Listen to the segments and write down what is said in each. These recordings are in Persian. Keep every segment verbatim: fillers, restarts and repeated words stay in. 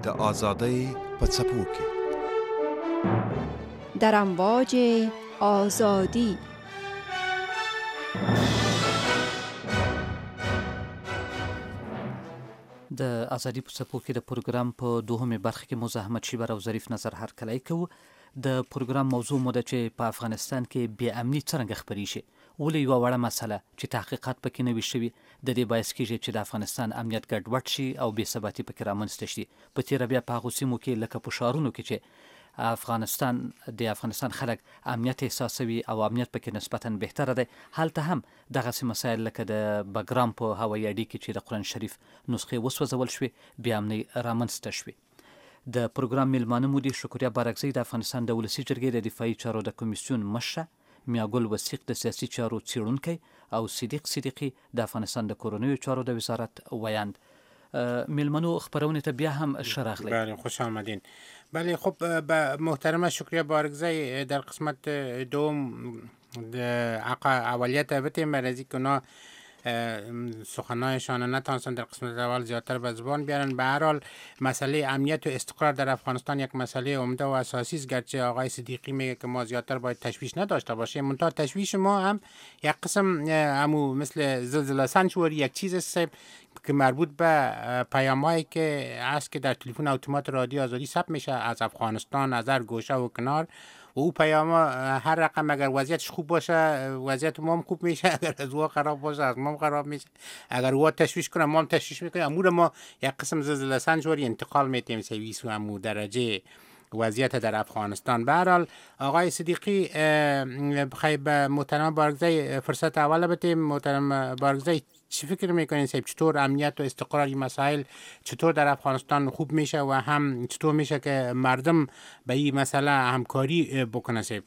د آزادی په څپو کې در امواج آزادی. د ازادي په څپو کې د پروګرام په دوهمه برخه کې مزاحمت شیبر او ظریف نظر هر کلی کوو. د پروګرام موضوع مو ده چې په افغانستان کې بې امني څرنګه خپرې شي، ولې یوه وړه مسله چې تحقیقات پکې نه وي شوي د دې باعث کېږي چې د افغانستان امنیت ګډوډ شي او بې ثباتي پکې رامنځته شي. په تېره بیا په هغو سیمو کې لکه په ښارونو کې چې افغانستان د افغانستان خلک امنیت احساسوي او امنیت پکې نسبتا بهتره دی، هلته هم دغسې مسایل لکه د بګرام په هوایي اډې کې چې د قرآن شریف نسخې وسوځول شوې بې امنۍ رامنځته شوې. د پروګرام میلمانه مو دي شکریا بارکزی د افغانستان د ولسي جرګې د دفاعي چارو د کمیسیون مشره، میاګل وثیق د سیاسي چارو څیړونکی او صدیق صدیقي د افغانستان د کورنیو چارو د وزارت ویاند. میلمنو خبرونه ته بیا هم ښه راغلی. بله خوش آمدین. بله خب به محترمه شکریا بارکزی در قسمت دوم اولیت بتیم برای که اونا سخنانشان نتانستن در قسمت اول زیادتر به زبان بیارن. به هر حال مسئله امنیت و استقرار در افغانستان یک مسئله عمده و اساسی است، گرچه آقای صدیقی میگه که ما زیادتر باید تشویش نداشته باشیم، منتها تشویش ما هم یک قسم همو مثل زلزله سنجوری یک چیز است که مربوط به پیامایی که است که در تلفن اتومات رادیو آزادی ثبت میشه از افغانستان، از هر گوشه و کنار، و او پیام هر رقم اگر وضعیتش خوب باشه وضعیت ما هم خوب میشه، اگر از او خراب باشه از ما هم خراب میشه، اگر او تشویش کنه ما هم تشویش میکنیم. امور ما یک قسم زلزله سنجوری انتقال میتیم سویس و امو درجه وضعیت در افغانستان. به هر حال آقای صدیقی بخوای به محترم بارکزی فرصت اول بتیم. محترم بارکزی چی فکر میکنین صاحب چطور امنیت و استقرار این مسائل چطور در افغانستان خوب میشه و هم چطور میشه که مردم به این مسئله همکاری بکنه صاحب؟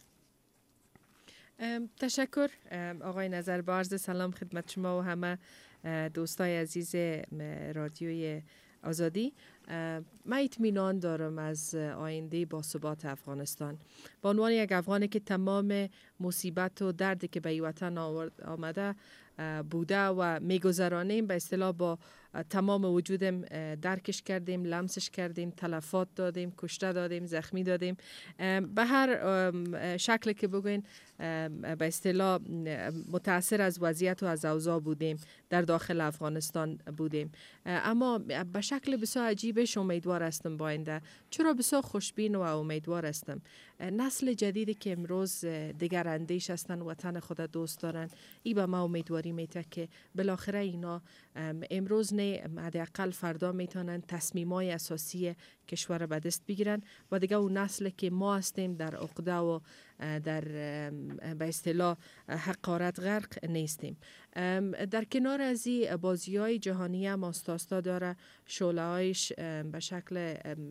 تشکر آقای نظربارز. سلام خدمت شما و همه دوستای عزیز رادیوی آزادی. من اطمینان دارم از آینده با ثبات افغانستان. به عنوان یک افغانی که تمام مصیبت و دردی که به این وطن آمده بوده و میگذرانیم به اصطلاح با تمام وجودم درکش کردیم، لمسش کردیم، تلفات دادیم، کشته دادیم، زخمی دادیم، به هر شکل که بگوین به اصطلاح متاثر از وضعیت و از اوضاع بودیم، در داخل افغانستان بودیم. اما به شکل بسیار عجیبش امیدوار هستم با آینده. چرا بسیار خوشبین و امیدوار هستم؟ نسل جدیدی که امروز دیگر اندیش هستن، وطن خود دوست دارن، ای به ما امیدواری میده که بالاخره اینا امروز نه حداقل فردا میتونن تصمیمای اساسی کشور به دست بگیرن و دیگه اون نسل که ما هستیم در عقده و در به اصطلاح حقارت غرق نیستیم. در کنار از این بازی های جهانی هم آستاستا داره شعله هایش به شکل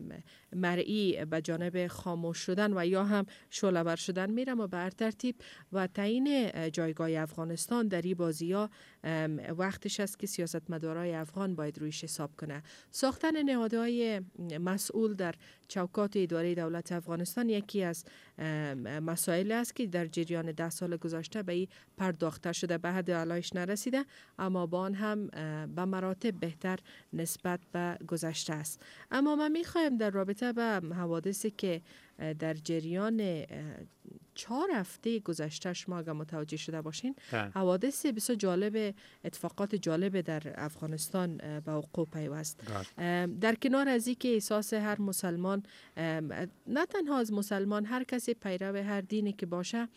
مرئی به جانب خاموش شدن و یا هم شعله بر شدن میره و به هر ترتیب و تعیین جایگاه افغانستان در این بازی ها وقتش است که سیاستمدارای افغان باید رویش حساب کنه. ساختن نهادهای مسئول در چوکات اداره دولت افغانستان یکی از مسائل است که در جریان ده سال گذشته به این پرداخته شده، به حد اعلایش نرسیده اما با آن هم به مراتب بهتر نسبت به گذشته است. اما من میخوایم در رابطه به حوادثی که در جریان چهار هفته گذشته شما اگر متوجه شده باشین حوادث بسیار جالب، اتفاقات جالب در افغانستان به وقوع پیوست. در کنار از این که احساس هر مسلمان، نه تنها از مسلمان، هر کسی پیرو هر دینی که باشه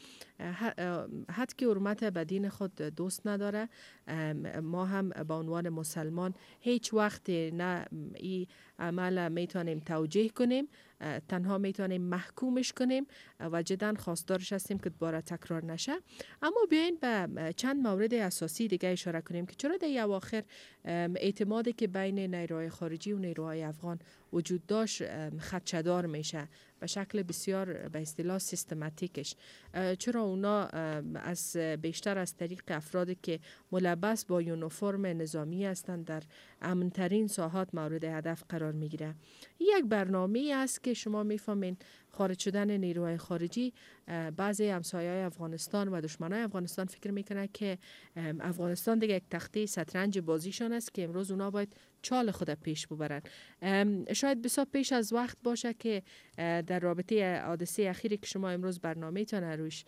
حد که حرمت به دین خود دوست نداره، ما هم به عنوان مسلمان هیچ وقت نه این عمل میتونیم توجیه کنیم، تنها میتونیم محکومش کنیم و جدا خواستارش هستیم که دوباره تکرار نشه. اما بیاین به چند مورد اساسی دیگه اشاره کنیم که چرا در اواخر اعتمادی که بین نیروهای خارجی و نیروهای افغان وجود داشت خدشه‌دار میشه به شکل بسیار به اصطلاح سیستماتیکش. چرا اونا از بیشتر از طریق افرادی که ملبس با یونیفرم نظامی هستند در امن‌ترین ساحات مورد هدف قرار میگیره. یک برنامه است که شما میفهمین خارج شدن نیروهای خارجی بعضی همسایه‌های افغانستان و دشمنای افغانستان فکر میکنه که افغانستان دیگه یک تخته شطرنج بازیشان است که امروز اونا باید چال خود پیش ببرن. شاید بسیار پیش از وقت باشه که در رابطه حادثه اخیری که شما امروز برنامه تان روش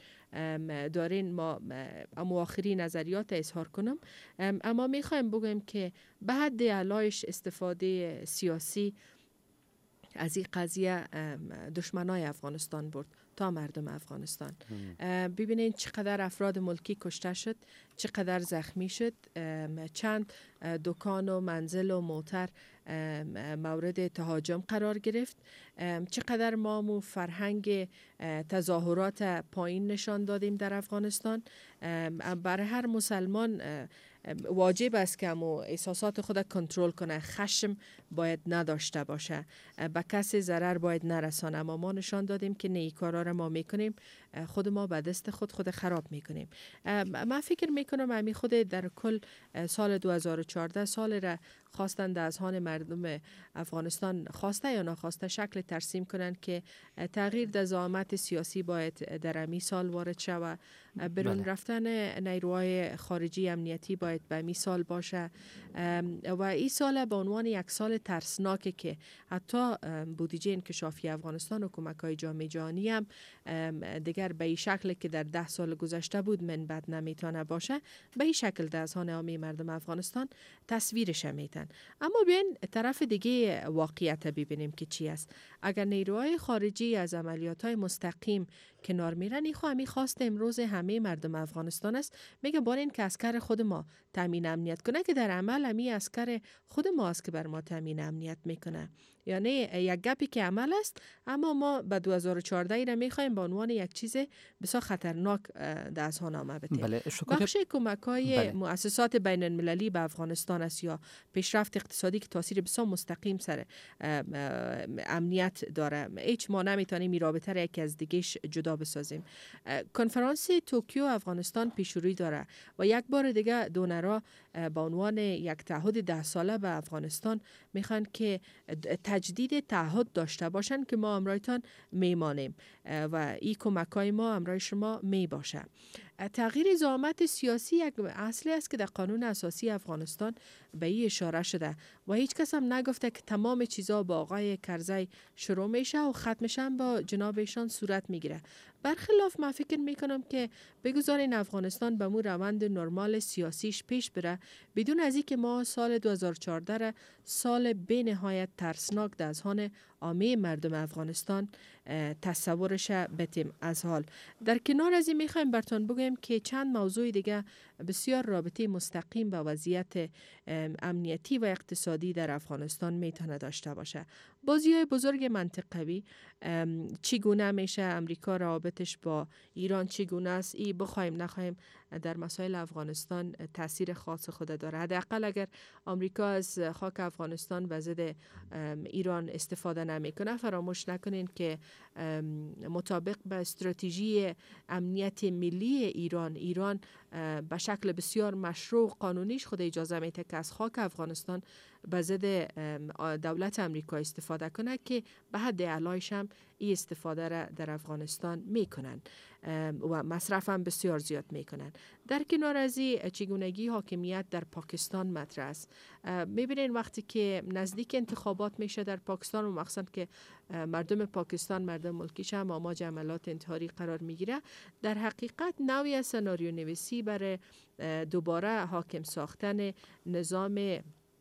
دارین ما اما آخری نظریات اظهار کنم، اما میخوایم بگویم که به حد علایش استفاده سیاسی از این قضیه دشمنای افغانستان برد تا مردم افغانستان. ببینید چقدر افراد ملکی کشته شد، چقدر زخمی شد، چند دکان و منزل و موتر مورد تهاجم قرار گرفت، چقدر ما مو فرهنگ تظاهرات پایین نشان دادیم در افغانستان. برای هر مسلمان واجب است که مو احساسات خود کنترل کنه، خشم باید نداشته باشه، به کسی ضرر باید نرسانه، اما ما نشان دادیم که نه، کارا را ما میکنیم خود ما به دست خود خود خراب میکنیم. من فکر میکنم امی خود در کل سال دو هزار و چهارده سال را خواستند از هان مردم افغانستان خواسته یا ناخواسته شکل ترسیم کنند که تغییر در زعامت سیاسی باید در امی سال وارد شود، برون بله. رفتن نیروهای خارجی امنیتی باید به امی سال باشه و این سال به عنوان یک سال ترسناکه که حتی بودجه انکشافی افغانستان و کمک‌های جامعه جهانی هم دیگر به این شکل که در ده سال گذشته بود من بد نمیتونه باشه، به این شکل در اذهان عامه مردم افغانستان تصویرش میتن. اما بیاین طرف دیگه واقعیت ببینیم که چی است. اگر نیروهای خارجی از عملیات‌های مستقیم کنار میرن، این خواهمی خواست امروز همه مردم افغانستان است، میگه بار این که اسکر خود ما تامین امنیت کنه، که در عمل همی اسکر خود ما است که بر ما تامین امنیت میکنه. یعنی یک گپی که عمل است، اما ما به دو هزار و چهارده را میخوایم به عنوان یک چیز بسیار خطرناک در اذهان عامه بتیم. بله، بخش کمک‌های بله. مؤسسات بین المللی به افغانستان است یا پیشرفت اقتصادی که تاثیر بسیار مستقیم سر امنیت داره، هیچ ما نمیتونیم این رابطه را یکی از دیگه‌اش جدا بسازیم. کنفرانس توکیو افغانستان پیشروی داره و یک بار دیگه دونرها به عنوان یک تعهد ده ساله به افغانستان میخوان که تجدید تعهد داشته باشن که ما امرایتان میمانیم و این کمک‌های ما امرای شما می باشه. تغییر زعامت سیاسی یک اصلی است که در قانون اساسی افغانستان به این اشاره شده و هیچ کس هم نگفته که تمام چیزا با آقای کرزی شروع میشه و ختمش هم با جناب ایشان صورت میگیره. برخلاف من فکر میکنم که بگذارین افغانستان به مو روند نرمال سیاسیش پیش بره، بدون از اینکه ما سال دو هزار و چهارده را سال به نهایت ترسناک در اذهان عامه مردم افغانستان تصورش بتیم از حال. در کنار از این میخوایم براتون بگویم که چند موضوع دیگه بسیار رابطه مستقیم با وضعیت امنیتی و اقتصادی در افغانستان میتونه داشته باشه. بازی‌های بزرگ منطقوی، چگونه میشه امریکا روابطش با ایران چگونه است، ای بخوایم نخوایم در مسائل افغانستان تاثیر خاص خود داره. حداقل اگر امریکا از خاک افغانستان و ضد ایران استفاده نمیکنه، فراموش نکنین که مطابق به استراتژی امنیت ملی ایران، ایران به شکل بسیار مشروع قانونیش خود اجازه میده که از خاک افغانستان به ضد دولت امریکا استفاده کنه که به حد اعلایش هم این استفاده را در افغانستان میکنن و مصرف هم بسیار زیاد میکنن. در کنار از این چگونگی حاکمیت در پاکستان مطرح است. میبینین وقتی که نزدیک انتخابات میشه در پاکستان و مخصوصا که مردم پاکستان مردم ملکیش هم آماج عملات انتحاری قرار میگیره، در حقیقت نوعی از سناریو نویسی برای دوباره حاکم ساختن نظام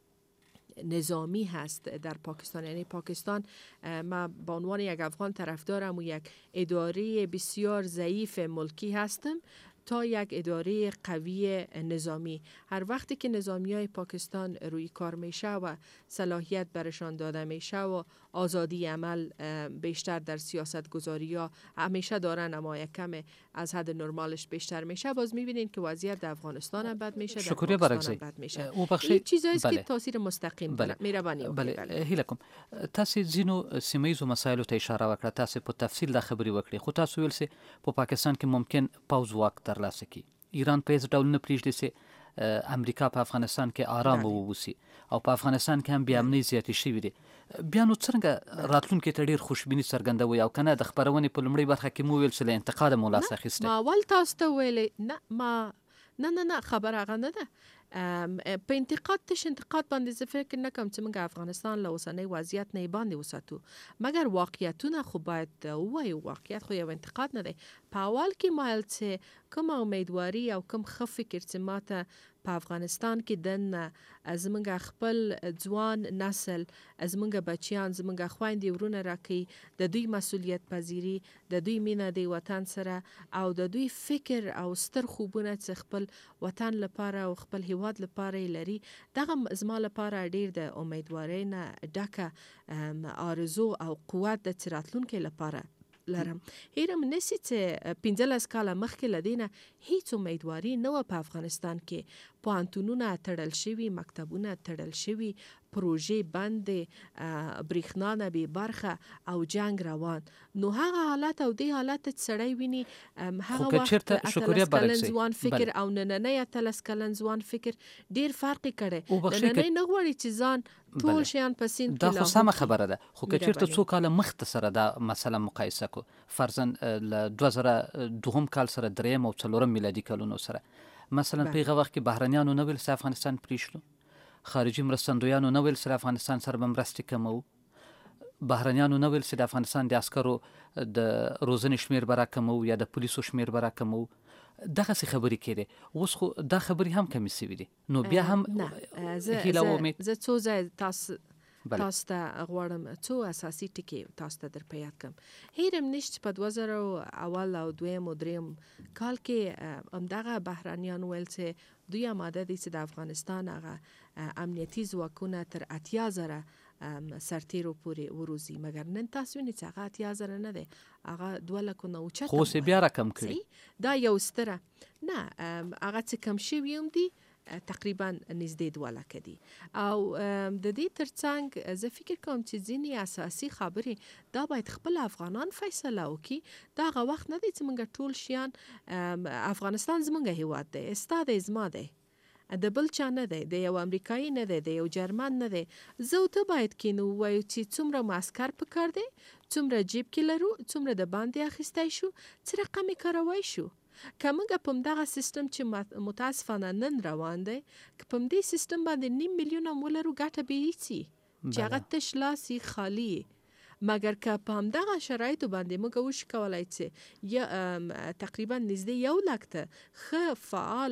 نظامی هست در پاکستان. یعنی پاکستان، ما به عنوان یک افغان طرفدارم و یک اداره بسیار ضعیف ملکی هستم تا یک اداره قوی نظامی. هر وقتی که نظامی های پاکستان روی کار میشه و صلاحیت برشان داده میشه و آزادی عمل بیشتر در سیاست گذاری ها همیشه دارن، اما یک کم از حد نرمالش بیشتر میشه، باز میبینین که وضعیت در افغانستان هم بد میشه، در پاکستان هم بد میشه. این چیزایی است که تاثیر مستقیم بله. مهرباني بله, بله. هیله کوم تاسو ځینو سیمایي مسایلو ته اشاره وکړه، تاسو په تفصیل د خبرې وکړې، خو تاسو ویل سي په پاکستان کې ممکن پاوز واک ترلاسه کړي. ایران په هیڅ ډول نه پریږدي چې امریکا په افغانستان کې آرام ووسی او په افغانستان کې هم بیا امنیت زیاتې شوې دي. بیا نو څنګه راتلونکي ته ډیر خوشبیني څرګندوي او کنه د خبرونې په لومړۍ برخه کې مو ویل چې له انتقاد مو لاس اخیسته؟ ما اول تاسو ته ویلې نه ما نه نه نه خبر هغه نه ده. په انتقاد تش انتقاد باندې زه فکر نه کوم چې موږ افغانستان له اوسنۍ وضعیت نه باندې وساتو، مګر واقعیتونه خو باید ووایو. واقعیت خو یو انتقاد نه دی. په اول کې ما ویل چې کوم امیدواري او کوم ښه فکر چې ماته په افغانستان کې دننه زموږ خپل ځوان نسل، زموږ بچیان، زموږ خویندې ورونه راکوي د دوی مسؤلیت پذیري، د دوی مینه د وطن سره او د دوی فکر او ستر خوبونه چې خپل وطن لپاره او خپل هیواد لپاره لري، دغه زما لپاره ډیر د امیدوارۍ نه ډکه آرزو او قوت د راتلونکي لپاره لرم. هیرم نسی چې پنځلس کاله مخکې له دې نه هیڅ امیدواري نه وه په افغانستان کې. پوهنتونونه تړل شوي، مکتبونه تړل شوي، پروژې بندې، برېښنا نه بې برخه او جنگ روان. نو هغه حالت او دې حالت چې سړی ویني هغه وخت اتلس کلن ځوان فکر او نننی اتلس کلن ځوان فکر ډیر فرق کړی. نننی نه غواړي چې ځان ټول شیان په سین کې دا خو سمه خبره ده، خو که چېرته څو کاله مخته سره دا مسله مقایسه کو، فرضاً له دوه زره دوهم کال سره دریم او څلورم میلادي کلونو سره، مثلا په هغه وخت کې بهرنیانو نه ویل چې افغانستان پرېښلو، خارجي مرستندویانو نه ویل چې افغانستان سره به مرستې کموو، بهرنیانو نه ویل چې د افغانستان د عسکرو د روزنې شمېر به راکموو یا د پولیسو شمېر به راکموو. دغسې خبرې کېدې. اوس خو دا خبرې هم کمې سوي دي. نو بیا هم هیله او امید. زه څو ځای تاسو تاسو ته غواړم څو اساسي ټکي تاسو ته در په یاد کړم. هیرم نشته په دوه زره اول او دویم او دریم کال کې همدغه بهرنیان ویل چې دوی آماده دي چې د افغانستان هغه امنیتي ځواکونه تر اتیا زره سرتیرو پورې وروزي، مګر نن تاسو وینئ چې هغه اتیا زره نه دی، هغه دوه لکو نه اوچته. خو اوس بیا راکم کړي. دا یو ستره نه هغه چې کم شوي هم دي تقریبا نږدې دوه لکه دي. او د دې ترڅنګ زه فکر کوم چې ځینې اساسي خبرې دا باید خپل افغانان فیصله وکړي. دا هغه وخت نه دی چې موږ ټول شیان افغانستان زموږ هیواد دی، ستا دی، زما دی، د بل چا نه دی، د یو امریکایي نه دی، د یو جرمن نه دی. زه او ته باید کینو ووایو چې څومره معسکر پکار دی، څومره جیب کې لرو، څومره د باندې اخیستی شو، څه رقم یې کاروی شو. که موږ په همدغه سیستم چې متاسفانه نن روان دی، که په همدې سیستم باندې نیم میلیون هم ولرو ګټه به هیڅ چې هغه تش لاس یې خالي. مګر که په همدغه شرایطو باندې موږ وشو کولی چې تقریبا نږدې یو لک ته ښه فعال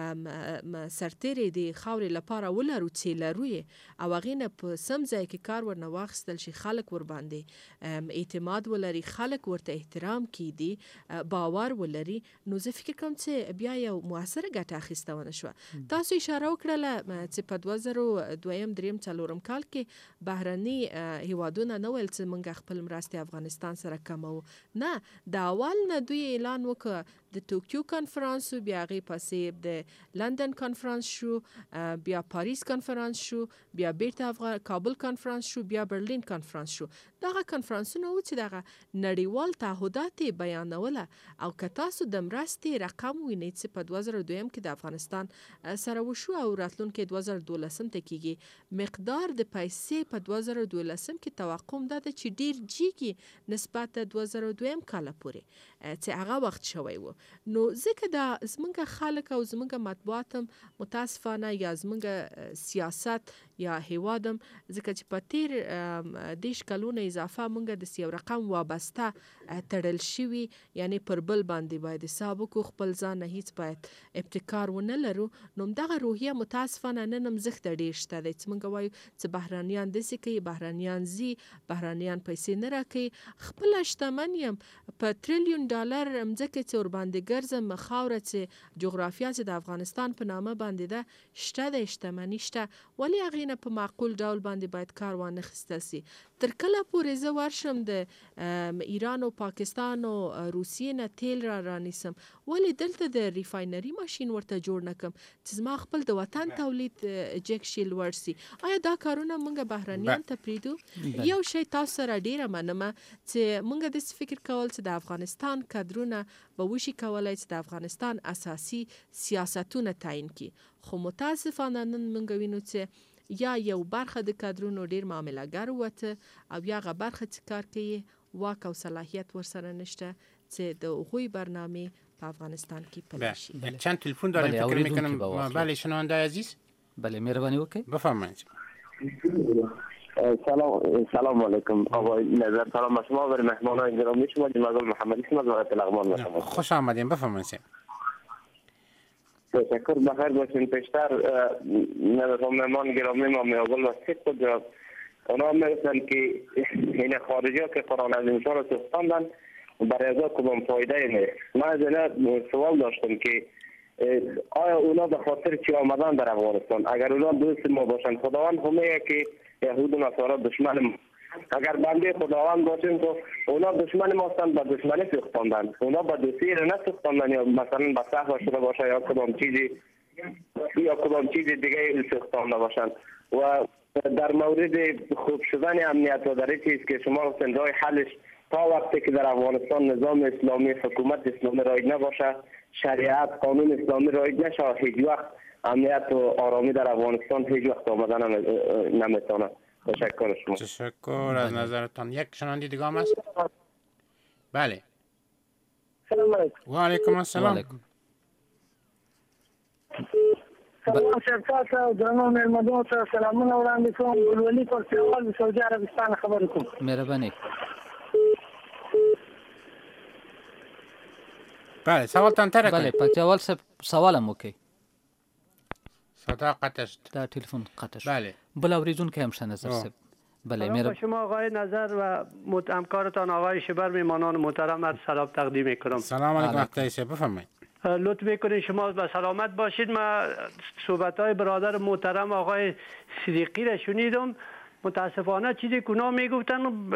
سرتیرې د خاورې لپاره ولرو چې لرو یې او هغې نه په سم ځای کې کار ورنه واخیستل شي، خلک ورباندې اعتماد ولري، خلک ورته احترام کیدي، باور ولري، نو زه فکر کوم چې بیا یو مؤثره ګټه اخیستونه شوه. تاسو اشاره وکړله چې په دوه زره دویم دریم څلورم کال کې بهرني هیوادونه نه ویل چې موږ خپل مرستې افغانستان سره کمو. نه، د اول نه دوی اعلان وکړ، د ټوکیو کنفرانس شو، بیا هغې پسې د لندن کنفرانس شو، بیا پاریس کنفرانس شو، بیا بیرته کابل کنفرانس شو، بیا برلین کنفرانس شو. دغه کنفرانسونه و چې دغه نړیوال تعهدات یې بیانوله. او که تاسو د مرستې رقم وینئ چې په دوه زره دویم کې د افغانستان سره وشو او راتلونکي دوه زره دولسم ته کېږي، مقدار د پیسې په دوه زره دولسم کې توقع دا ده چې ډیر جیږي نسبت د دوه زره دویم کال پورې چې هغه وخت شوی و. نو ځکه دا زمونږ خلک او زمونږ مطبوعات هم متاسفانه یا زمونږ سیاست یا هیوادم ځکه چې په تیر دیش کلونه اضافه مونږ د یو رقم وابسته تړل شوي، یعنی پر بل باندې باید حساب وکړو، خپل ځان نه هیڅ باید ابتکار ونه لرو. نو دغه روحیه متاسفانه نن هم زښته ډېر شته دی چې مونږ وایو چې بهرنیان داسې کوي، بهرنیان ځي، بهرنیان پیسې نه راکوي. خپله شتمن یم، په تریلیون ډالر مځکه چې ورباندې ګرځم، خاوره چې جغرافیه چې د افغانستان په نامه باندې ده، شته دی، شتمني شته، ولې هغې نه په معقول ډول باندې باید کار وانه خسته سي. تر کله پورې زه ورشم د ایران او پاکستان او روسیې نه تیل را رانیسم، ولې دلته د ریفاینري ماشین ورته جوړ نکم چې زما خپل د وطن تولید جګ شي لوړ سي؟ آیا دا کارونه موږ بهرنیان ته پریږدو؟ یو شی تاسو سره ډیره منمه چې موږ داسې فکر کول چې د افغانستان کادرونه به وشي کولی چې د افغانستان اساسي سیاستونه تعیین کړي، خو متاسفانه نن موږ وینو چې یا یو برخه د کادرونو ډیر معاملهګر وته او یا هغه برخه چې کار کوي واک او صلاحیت ورسره نشته چې د هغوی برنامه په افغانستان کې پلی شي. چند تلفن داریم فکر میکنم. بله شنونده عزیز. بله مهربانی وکړئ. بفرمایید. سلام سلام علیکم آقای نظر، سلام به شما و مهمانان گرامی شما. جناب محمدی شما از ولایت لغمان می‌شم. خوش آمدین، بفرمایید. تشکر، بخیر باشین. پیشتر نظر مهمان گرامی ما میاگل و سیخ خود اونا میرسن که این خارجی ها که قرآن عظیمشان رو سختاندن برای ازا کدام فایده نیست. من از اینا سوال داشتم که آیا اونا به خاطر چی آمدن در افغانستان؟ اگر اونا دوست ما باشن، خداوند همه که یهود و نصارا دشمن ما، اگر بنده خداوند باشیم که اونا دشمن ما هستند، به دشمنی سوختاندن، اونا به دوستی رو نسوختاندن یا مثلا به صحبه شده باشه یا کدام چیزی یا کدام چیز دیگه سوختانده باشند. و در مورد خوب شدن امنیت و در چیز که شما گفتن راه حلش تا وقتی که در افغانستان نظام اسلامی، حکومت اسلامی رایج نباشه، شریعت قانون اسلامی رایج نشه، هیچ وقت امنیت و آرامی در افغانستان هیچ وقت آمدن نمیتونه. تشکر شما. تشکر از نظرتان. یک شنونده دیگه هم هست؟ بله. سلام علیکم. و علیکم السلام. سلام شرکت و درنو مهمانان ته سلامونه وړاندې کوم. ګلولي پرتوال سعودي عربستان خبر کوم. مهرباني. بله سوالتان تره بله پکتیاوال صاحب سوالم وکړئ. صدا قطع شد. دا تلفن قطع شد. بله. بل اوریدونکی هم شنظر صاحب. بله مهربان شما آقای نظر و همکارتان آقای شبر میمانان محترم از سلام تقدیم میکنم. سلام علیکم وقتی شب بفرمایید. لطف میکنید شما به سلامت باشید. من صحبت های برادر محترم آقای صدیقی را شنیدم. متاسفانه چیزی که اونا میگفتن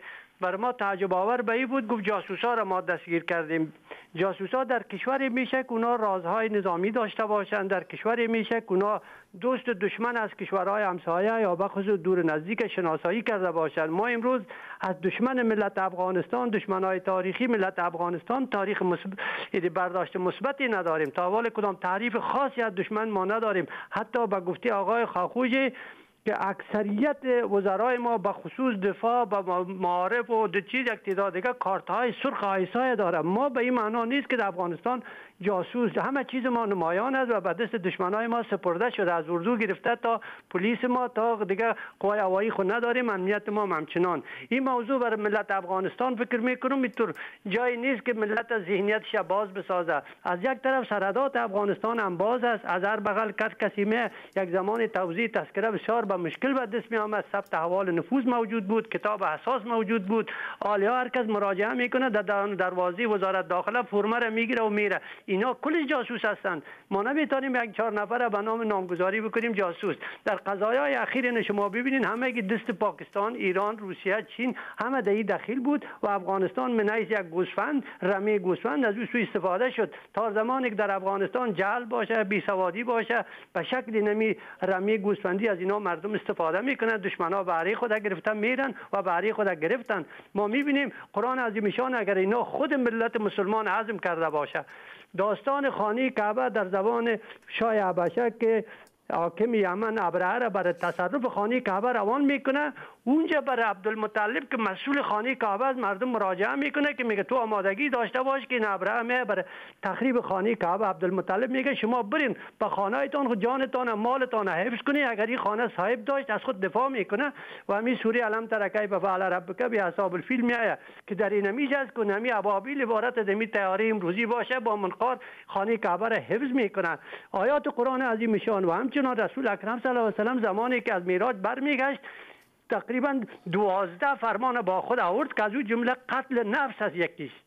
بر ما تعجب آور به این بود. گفت جاسوسا را ما دستگیر کردیم. جاسوسا در کشوری میشه که اونا رازهای نظامی داشته باشند، در کشوری میشه که اونا دوست دشمن از کشورهای همسایه یا بخصوص دور نزدیک شناسایی کرده باشند. ما امروز از دشمن ملت افغانستان، دشمنای تاریخی ملت افغانستان تاریخ مثبت برداشت مثبتی نداریم. تا حال کدام تعریف خاصی از دشمن ما نداریم. حتی به گفته آقای خاخوجی که اکثریت وزرای ما به خصوص دفاع و معارف و دو چیز اقتدار دیگه کارت های سرخ آیسای داره. ما به این معنا نیست که در افغانستان جاسوس، همه چیز ما نمایان است و به دست دشمنای ما سپرده شده. از اردو گرفته تا پلیس ما تا دیگه قوای هوایی خود نداریم، امنیت ما همچنان. این موضوع برای ملت افغانستان فکر میکنم اینطور جایی نیست که ملت ذهنیتش باز بسازه. از یک طرف سرحدات افغانستان هم باز است، از هر بغل کس کسی می یک زمان توزیع تذکره بسیار به مشکل به دست می آمد. ثبت احوال نفوذ موجود بود، کتاب اساس موجود بود. حالا هر کس مراجعه میکنه در دروازه وزارت داخله فرمه را میگیره و میره. اینا کلش جاسوس هستند. ما نمیتونیم یک چهار نفر به نام نامگذاری بکنیم جاسوس. در قضایای اخیر شما ببینید همه که دست پاکستان، ایران، روسیه، چین همه در این دخیل بود و افغانستان من حیث یک گوسفند، رمی گوسفند از او سوء استفاده شد. تا زمانی که در افغانستان جهل باشه، بیسوادی باشه، به شکل نمی رمی گوسفندی از اینا مردم استفاده میکنن. دشمنا بهره خود گرفتن میرن و بهره خود گرفتن. ما میبینیم قرآن عظیم شان اگر اینا خود ملت مسلمان عزم کرده باشه، داستان خانه کعبه در زبان شاه حبشه که حاکم یمن ابرهه را برای تصرف خانه کعبه روان میکنه، اونجا برای عبدالمطلب که مسئول خانه کعبه از مردم مراجعه میکنه که میگه تو آمادگی داشته باش که این ابرهه میه برای تخریب خانه کعبه. عبدالمطلب میگه شما برین به خانه‌تان خود جانتان مالتان حفظ کنی. اگر این خانه صاحب داشت از خود دفاع میکنه. و همین سوره الم تر کیف فعل ربک باصحاب الفیل میآید که در این میشه است که نمی ابابیل عبارت از می تیاری امروزی باشه با منقار خانه کعبه را حفظ میکنن. آیات قرآن عظیم شان و همچنان رسول اکرم صلی الله علیه و سلم زمانی که از معراج برمیگشت تقریبا دوازده فرمان با خود آورد که از او جمله قتل نفس از یکیش.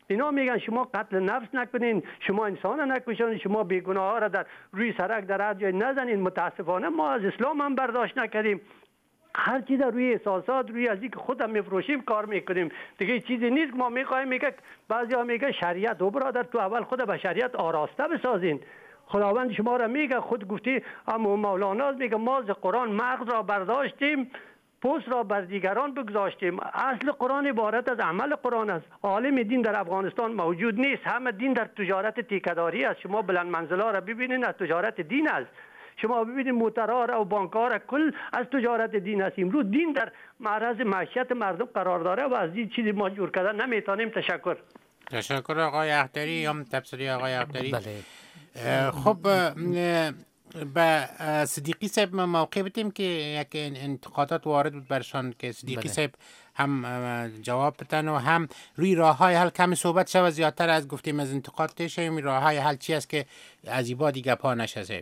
اینا میگن شما قتل نفس نکنین، شما انسان نکشین، شما بیگناه ها را در روی سرک در هر جای نزنین. متاسفانه ما از اسلام هم برداشت نکردیم، هر چیز روی احساسات، روی از اینکه خودم میفروشیم کار میکنیم دیگه. چیزی نیست که ما میخوایم. میگه بعضی ها میگه شریعت و برادر تو اول خود به شریعت آراسته بسازین. خداوند شما را میگه، خود گفتی، اما مولانا میگه ما از قرآن مغز را برداشتیم، پوست را بر دیگران بگذاشتیم. اصل قرآن عبارت از عمل قرآن است. عالم دین در افغانستان موجود نیست، همه دین در تجارت تیکداری است. شما بلند منزلا را ببینید از تجارت دین است. شما ببینید موترها را و بانک‌ها را کل از تجارت دین است. امروز دین در معرض معیشت مردم قرار داره و از این چیزی ما جور کردن نمیتونیم. تشکر. تشکر آقای اختری. هم تبصری آقای اختری. بله. خب به صدیقی صاحب ما موقع بدیم که یک انتقادات وارد بود برشان که صدیقی بله. صاحب هم جواب بدن و هم روی راه های حل کمی صحبت شد. زیادتر از گفتیم از انتقاد تشیم. راه های حل چی است که از این با دیگه پا نشه صاحب؟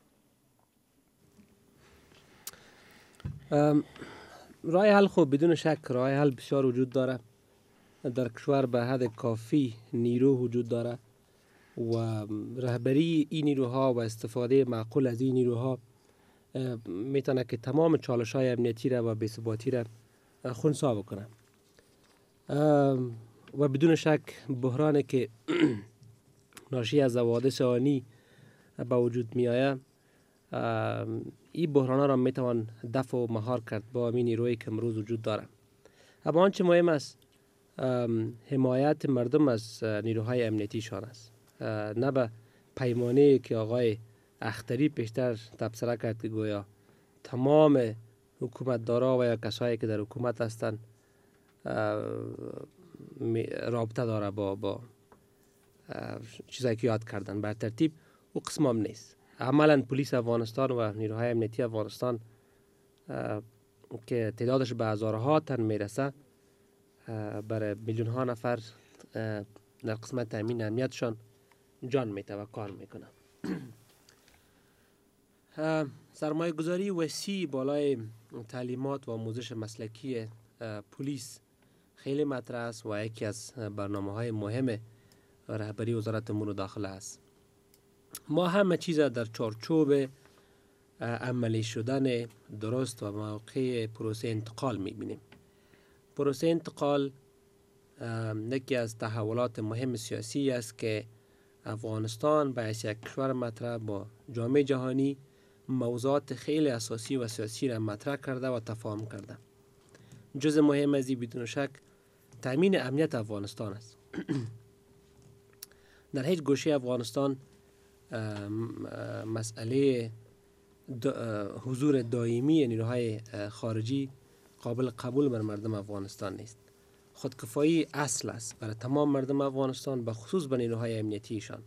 راه حل خب بدون شک راه حل بسیار وجود داره. در کشور به حد کافی نیرو وجود داره و رهبری این نیروها و استفاده معقول از این نیروها میتونه که تمام چالش های امنیتی را و بی‌ثباتی را خنثی بکنه. و بدون شک بحرانی که ناشی از حوادث آنی به وجود می آید، این بحران را میتوان دفع و مهار کرد با این نیرویی که امروز وجود داره. اما آنچه مهم است حمایت مردم از نیروهای امنیتیشان است، نه به پیمانه که آقای اختری پیشتر تبصره کرد که گویا تمام حکومتدارا و یا کسایی که در حکومت هستند رابطه داره با با چیزایی که یاد کردن. بر ترتیب او قسم هم نیست. عملا پلیس افغانستان و نیروهای امنیتی افغانستان که تعدادش به هزارها تن میرسه برای میلیون ها نفر در قسمت تامین امنیتشان جان میته و کار میکنه. سرمایه گذاری وسیع بالای تعلیمات و آموزش مسلکی پلیس خیلی مطرح است و یکی از برنامه های مهم رهبری وزارت امور داخله است. ما همه چیز در چارچوب عملی شدن درست و موقع پروسه انتقال میبینیم. پروسه انتقال یکی از تحولات مهم سیاسی است که افغانستان به حیث یک کشور مطرح با جامعه جهانی موضوعات خیلی اساسی و سیاسی را مطرح کرده و تفاهم کرده. جزء مهم از این بدون شک تامین امنیت افغانستان است. در هیچ گوشه افغانستان مسئله حضور دائمی نیروهای خارجی قابل قبول بر مردم افغانستان نیست. خودکفایی اصل است برای تمام مردم افغانستان، به خصوص به نیروهای امنیتیشان.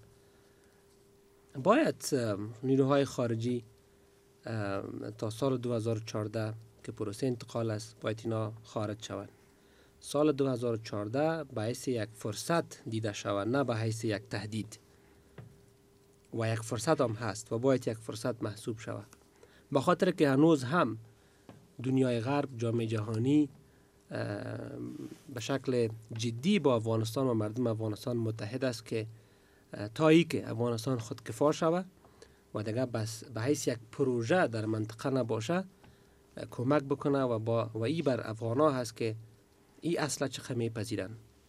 باید نیروهای خارجی تا سال دو هزار و چهارده که پروسه انتقال است باید اینا خارج شوند. سال دو هزار و چهارده به حیث یک فرصت دیده شود، نه به حیث یک تهدید. و یک فرصت هم هست و باید یک فرصت محسوب شود، به خاطر که هنوز هم دنیای غرب، جامعه جهانی به شکل جدی با افغانستان و مردم افغانستان متحد است که تا ای که افغانستان خودکفا شود و دیگه بس به حیث یک پروژه در منطقه نباشه کمک بکنه و با و ای بر افغانا هست که ای اصلا چه میپذیرن.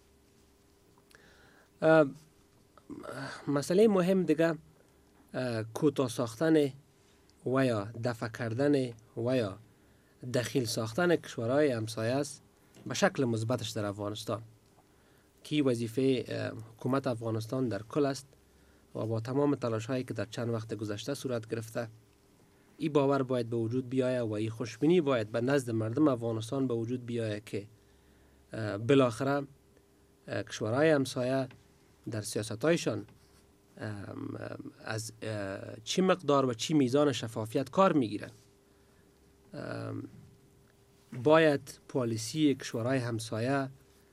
مسئله مهم دیگه کوتاه ساختن و یا دفع کردن و یا دخیل ساختن کشورهای همسایه است به شکل مثبتش در افغانستان که وظیفه حکومت افغانستان در کل است و با تمام تلاش هایی که در چند وقت گذشته صورت گرفته این باور باید به وجود بیاید و این خوشبینی باید به نزد مردم افغانستان به وجود بیاید که بالاخره کشورهای همسایه در سیاستایشان از چی مقدار و چی میزان شفافیت کار میگیرن. باید پالیسی کشورهای همسایه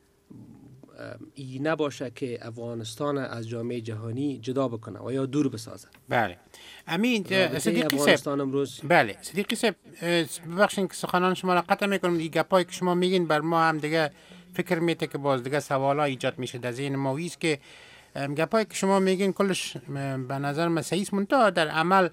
این نباشه که افغانستان از جامعه جهانی جدا بکنه و یا دور بسازه. بله. امین صدیقی صاحب امروز بله صدیقی صاحب ببخشید که سخنان شما را قطع میکنم. این گپایی که شما میگین بر ما هم دیگه فکر میته که باز دیگه سوالا ایجاد میشه در ذهن ما است که گپایی که شما میگین کلش به نظر من صحیح است، منتها در عمل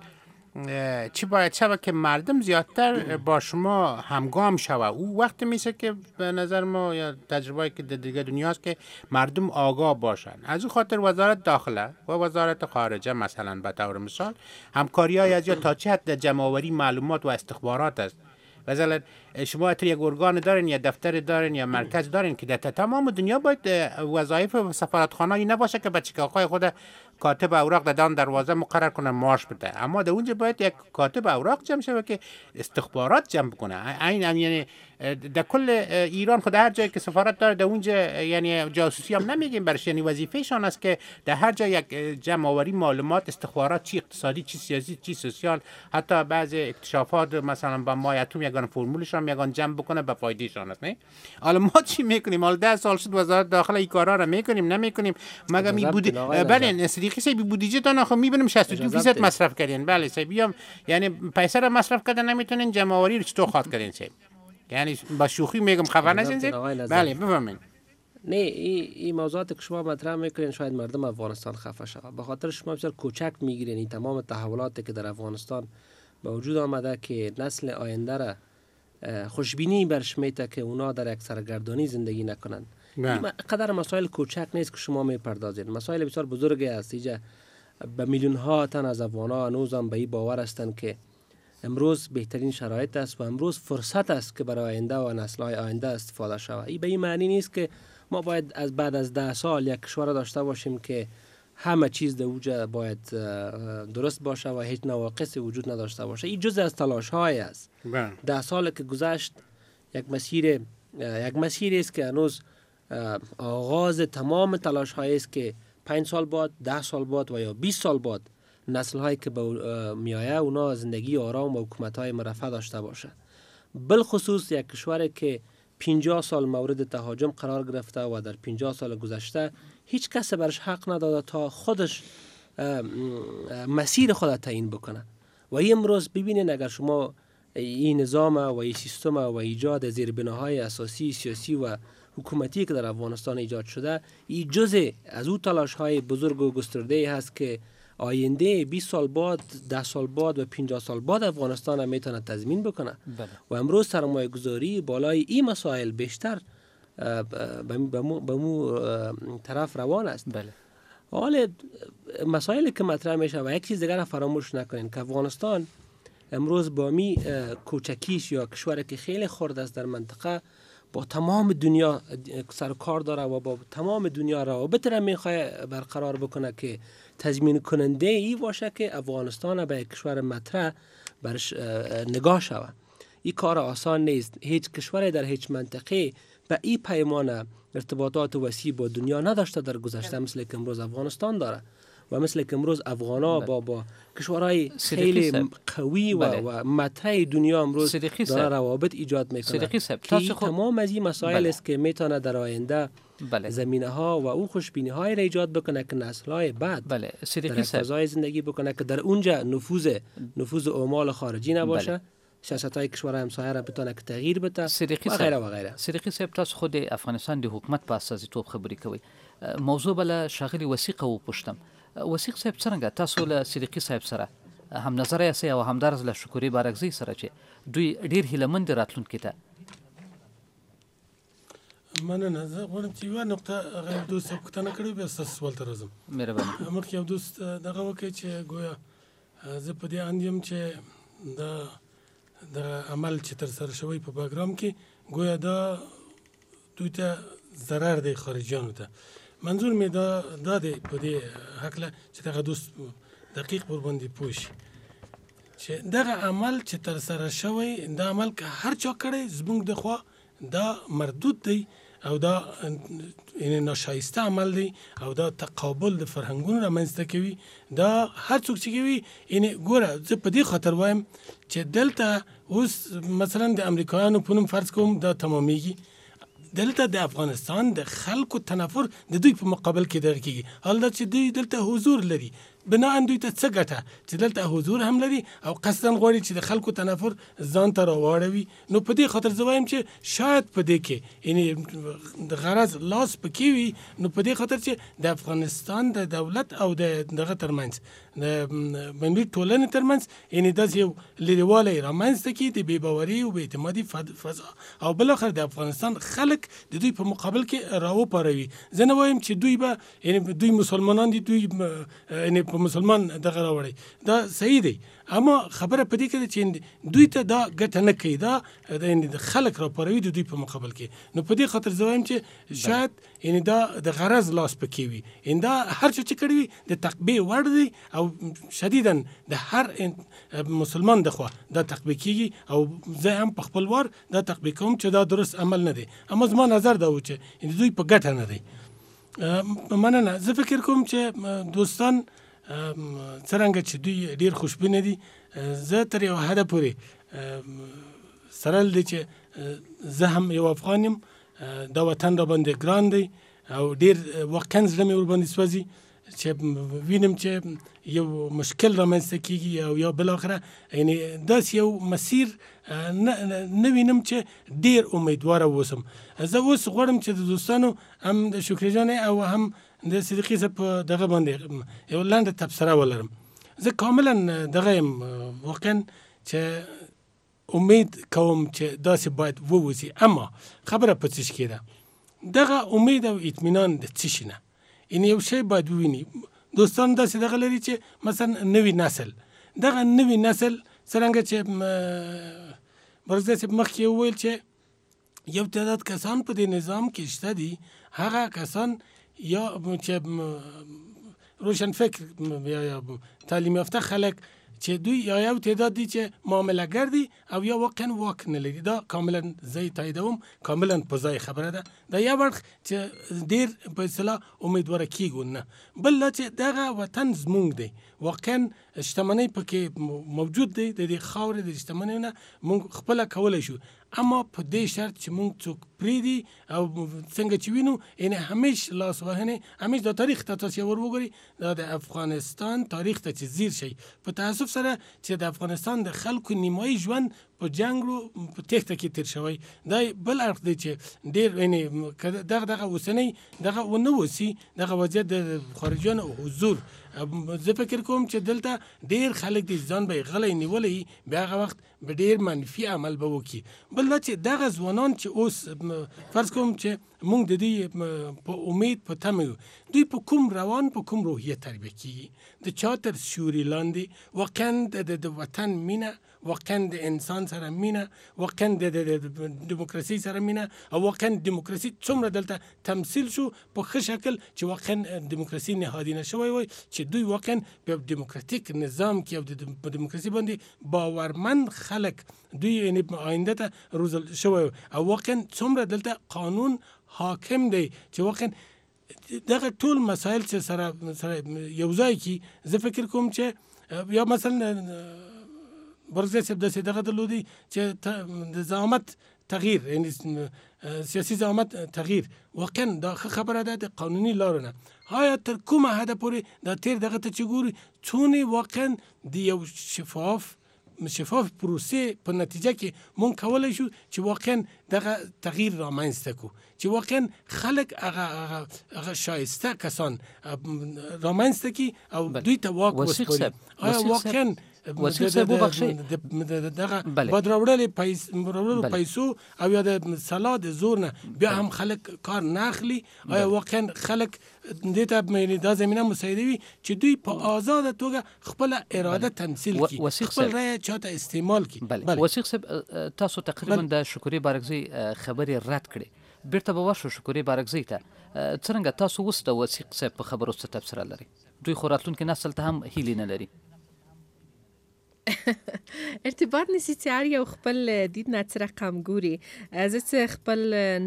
چی باید شود که مردم زیادتر با شما همگام شود. او وقت میشه که به نظر ما یا تجربه که در دیگه دنیاست که مردم آگاه باشن. از این خاطر وزارت داخله و وزارت خارجه مثلا به طور مثال همکاری های از یا تا چه حد جمع‌آوری معلومات و استخبارات است. مثلا شما اتر یک ارگان دارین یا دفتر دارین یا مرکز دارین که در تمام دنیا باید وظایف سفارتخانه‌ای نباشه که بچه آقای خود کاتب اوراق دادن دروازه مقرر کنه معاش بده، اما در اونجا باید یک کاتب اوراق جمع شود که استخبارات جمع کنه. این یعنی در کل ایران خود هر جایی که سفارت داره در اونجا یعنی جاسوسی هم نمیگیم برش، یعنی وظیفه‌شان است که در هر جای یک جمع آوری معلومات استخبارات، چی اقتصادی چی سیاسی چی سوسیال، حتی بعض اکتشافات مثلا با مای اتم یگان فرمولش هم یگان جمع بکنه به فایده شان است. نه حالا ما چی میکنیم؟ حالا ده سال شد وزارت داخله این کارا رو میکنیم نمیکنیم مگه می بودی؟ بله صدیقی صاحب بودجه تون آخه میبینیم شصت و دو درصد مصرف کردین. بله صاحب یعنی پیسه رو مصرف کردن نمیتونین جمع آوری رو چطور خاط کردین صاحب؟ یعنی با شوخی میگم خبر نشین. بله بفهمین. نه این این موضوعات که شما مطرح میکنین شاید مردم افغانستان خفه شود، به خاطر شما بسیار کوچک میگیرین این تمام تحولاتی که در افغانستان به وجود آمده که نسل آینده را خوشبینی برش میته که اونا در یک سرگردانی زندگی نکنند. این قدر مسائل کوچک نیست که شما میپردازید، مسائل بسیار بزرگی است. اینجا به میلیون ها تن از افغان‌ها هنوز هم به این باور هستند که امروز بهترین شرایط است و امروز فرصت است که برای آینده و نسل‌های آینده استفاده شود. این به این معنی نیست که ما باید از بعد از ده سال یک کشور داشته باشیم که همه چیز در اوجا باید درست باشه و هیچ نواقصی وجود نداشته باشه. این جزء از تلاش‌های است. ده سال که گذشت یک مسیر یک مسیری است که هنوز آغاز تمام تلاش‌هایی است که پنج سال بعد، ده سال بعد و یا بیست سال بعد نسل هایی که به میایه اونا زندگی آرام و حکومت های مرفه داشته باشه. بالخصوص یک کشوری که پنجاه سال مورد تهاجم قرار گرفته و در پنجاه سال گذشته هیچ کس برش حق نداده تا خودش مسیر خود تعیین بکنه. و این امروز ببینید اگر شما این نظام و این سیستم و ایجاد زیربناهای اساسی سیاسی و حکومتی که در افغانستان ایجاد شده، این جزء از او تلاش های بزرگ و گسترده هست که آینده بیست سال بعد، ده سال بعد و پنجاه سال بعد افغانستان هم میتونه تضمین بکنه. بله. و امروز سرمایه گذاری بالای این مسائل بیشتر به مو, مو طرف روان است. بله. حالا مسائلی که مطرح میشه و یک چیز دیگر فراموش نکنین که افغانستان امروز با می کوچکیش یا کشوری که خیلی خرد است در منطقه با تمام دنیا سر کار داره و با تمام دنیا روابط را میخواه برقرار بکنه که تضمین کننده ای باشه که افغانستان به کشور مطرح برش نگاه شود. این کار آسان نیست. هیچ کشوری در هیچ منطقه به این پیمانه ارتباطات وسیع با دنیا نداشته در گذشته مثل که امروز افغانستان داره و مثل که امروز افغانا با با کشورهای خیلی قوی و, و مطرح دنیا امروز داره روابط ایجاد میکنه که تمام از این مسائل است که میتونه در آینده بله. زمینه ها و اون خوشبینی های را ایجاد بکنه که نسل های بعد بله. در فضای زندگی بکنه که در اونجا نفوذ نفوذ اعمال خارجی نباشه. بله. سیاست های کشور همسایه را بتونه که تغییر بده و غیره و غیره. صدیقی صاحب تاسو خود افغانستان د حکومت په استازیتوب خبرې کوي. موضوع بل شاغلی وثیقه و پوښتم. وثیق صاحب څنګه تاسو له صدیقي صاحب سره هم نظر یې او همدارز له شکوري بارکزي سره چې دوی ډیر هیلمند راتلونکي ته مننه. زه غواړم چې یوه نقطه هغه دوست پوښتنه کړې بیا ستاسو سوال ته راځم. مهرباني. مخکې یو دوست دغه وکړي چې ګویا زه په دې اند یم چې د د عمل چې ترسره شوی په باګرام کې ګویا دا دوی ته ضرر دی خارجیانو ته. منظور می دا داده په دې هکله چې دغه دوست دقیق پر باندې پوه شي چې دغه عمل چې ترسره شوی دا عمل که هر چا کړی زموږ د خوا دا مردود دی او دا این ناشایسته عمل دی او دا تقابل د فرهنګونو رامنځته کوي. دا هر څوک چې کوي این ګوره زه په دې خاطر وایم چې دلته اوس مثلا د امریکایانو په نوم فرض کوم دا تمامیږي، دلته د افغانستان د خلکو تنفر د دوی په مقابل کې دغه کیږي. حال دا چې دوی دلته حضور لري، بناء دوی ته څه ګټه چې دلته حضور هم لري او قصدا غواړي چې د خلکو تنفر ځان ته راواړوي. نو په دې خاطر زه وایم چې شاید په دې کې یعنی د غرض لاس پکې وي. نو په دې خاطر چې د افغانستان د دولت او د دغه ترمنځ د بینالمللي ټولنې ترمنځ یعنی داسې یو لرېوالی رامنځته کړي د بې باوري او بې اعتمادي فضا او بالاخره د افغانستان خلک د دوی په مقابل کې راوپاروي. زه نه وایم چې دوی به یعنی دوی مسلمانان دي دوی یعنی په مسلمان دغه راوړي دا صحیح دی، اما خبره په دې کې چې دوی ته دا ګټه نه کوي، دا د خلک راپاروي د دوی په مقابل کې. نو په دې خاطر زه وایم چې شاید یعنی دا د غرض لاس پکې وي. ان دا هر څه چې کړی وي د تقبیه وړ دی او شدیدا د هر مسلمان دخوا دا تقبیه کیږي او زه هم په خپل وار دا تقبیه کوم چې دا درست عمل نه دی. اما زما نظر دا و چې دوی په ګټه نه دی. مننه. زه فکر کوم چې دوستان څرنګه چې دوی ډیر خوشبینه دي، زه تر یو حده پورې سره دی چې زه هم یو افغان یم، دا وطن را باندې ګران دی او ډیر واقعا زړه مې ورباندې سوځي چې وینم چې یو مشکل رامنځته کیږي او یا بالاخره یعنی داسې یو مسیر نه وینم چې ډیر امیدواره اوسم. زه اوس غواړم چې د دوستانو هم د شکري جانې او هم د صدیقي صاحب په دغه باندې یو لنډه تبصره ولرم. زه کاملا دغه یم واقعا چې امید کوم چې داسې باید ووځي، اما خبره په څه کې ده، دغه امید او اطمینان د څه شي نه. این یو شی باید وویني. دوستان داسې دغه لري چې مثلا نوی نسل، دغه نوی نسل څرنګه چې برزده صاحب مخکې وویل چې یو تعداد کسان په دې نظام کې شته دي، هغه کسان یا چې روشن فکر یا تعلیم یافته خلک چې دوی یا یو تعداد دي چې معامله ګر دي او یا واقعا واک نه لري. دا کاملا زه تاییدوم، کاملا په ځای خبره ده. دا یو وخت چې ډیر په اصطلاح امیدواره کیږو نه، بل چې دغه وطن زمونږ دی، واقعا شتمنۍ پکې موجود دی، د دې خاورې د شتمنۍ نه مونږ خپله کولی شو، اما په دې شرط چې مونږ څوک پرېږدي او څنګه چې وینو یعنې همیش لاس وهنې همیش دا تاریخ ته تاسې ور وګورئ، دا د افغانستان تاریخ ته چې ځیر شئ په تاسف سره چې د افغانستان د خلکو نیمایي ژوند په جنګ په تېښته کې تیر شوی. دا بل اړخ دی چې ډېر یعنې دغه دغه اوسنۍ دغه ونه اوسي دغه وضعیت د خارجیانو حضور، زه فکر کوم چې دلته ډېر خلک دي ځان به یې غلی نیولی بیا هغه وخت به ډېر منفي عمل به وکړي. بل دا چې دغه ځوانان چې اوس فرض کوم چې مونږ د دوی په امید په تمه یو، دوی په کوم روان په کوم روحیه تربیه کیږي، د چا تر سیوري لاندې واقعا د وطن مینه، واقعا د انسان سره مینه، واقعا د دیموکراسي سره مینه او واقعا دیموکراسي څومره دلته تمثیل شو په ښه شکل چې واقعا دیموکراسي نهادینه شوی وای چې دوی واقعا په دیموکراتیک نظام کې او په دیموکراسي باندې باورمند خلک دوی یعنی آینده ته روزل شوی او واقعا څومره دلته قانون حاکم دی چې واقعا دغه ټول مسایل چې سره سره یو ځای کی. زه فکر کوم چې یا مثلا برزه صاحب داسې دغه درلودي چې د زعامت تغییر یعنی سیاسي زعامت تغییر واقعا دا خبره ده د قانوني لارو نه. آیا تر کومه حده پورې دا تیر دغه ته چې ګوري څونې واقعا د یو شفاف شفاف پروسې په نتیجه کې مونږ کولی شو چې واقعا دغه تغییر رامنځته کړو، چې واقعا خلک هغه هغه شایسته کسان رامنځته کړي او دوی ته واک وسپاري. آیا واقعا وسیق صاحب وبخښئ دغه باد راوړلې پیسو او یا د سلا د زور نه بیا هم خلک کار نه اخلي؟ آیا واقعا خلک دې ته دا زمینه مساعدوي چې دوی په آزاده توګه خپله اراده تمثیل کړي، خپل رایه چاته استعمال کړي؟ وسیق صاحب تاسو تقریبا د شکوري بارګزي خبرې رد کړې، بیرته به ورشو شکوري بارګزي ته. څرنګه تاسو اوس د وسیق صاحب په خبرو څه تبصره لرئ؟ دوی خو راتلونکي نسل ته هم هیلې نه لري. ارتباط نیسي چې هر یو خپل دید نه څه رقم ګوري. زه چې خپل